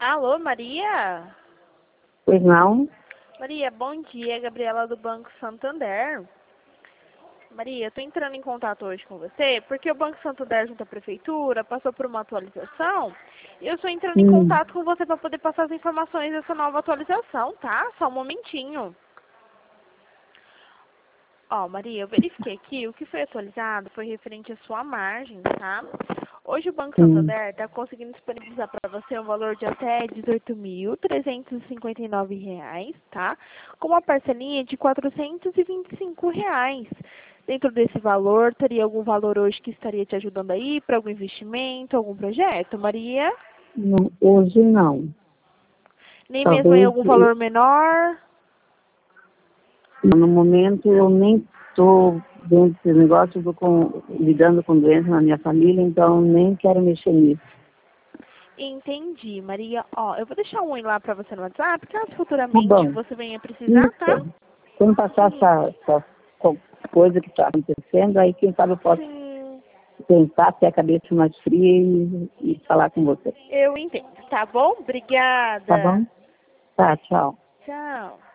Alô, Maria? Pois não? Maria, bom dia, Gabriela do Banco Santander. Maria, eu tô entrando em contato hoje com você porque o Banco Santander junto à Prefeitura passou por uma atualização e eu estou entrando em contato com você para poder passar as informações dessa nova atualização, tá? Só um momentinho. Ó, Maria, eu verifiquei aqui, o que foi atualizado foi referente à sua margem, tá? Hoje o Banco Santander está conseguindo disponibilizar para você um valor de até R$ 18.359, tá? Com uma parcelinha de R$ 425. Dentro desse valor, teria algum valor hoje que estaria te ajudando aí para algum investimento, algum projeto, Maria? Não, hoje não. Nem mesmo em Talvez, algum valor menor? no momento, eu nem estou dentro desse negócio, lidando com doença na minha família, então nem quero mexer nisso. Entendi, Maria. Ó, eu vou deixar um oi lá para você no WhatsApp, caso Tá futuramente bom. você venha precisar, tá? Isso. Quando passar Sim. essa coisa que está acontecendo, aí quem sabe eu posso Sim, pensar, ter a cabeça mais fria e falar com você. eu entendo. Tá bom? Tá Obrigada. bom? Tá, tchau. Tchau.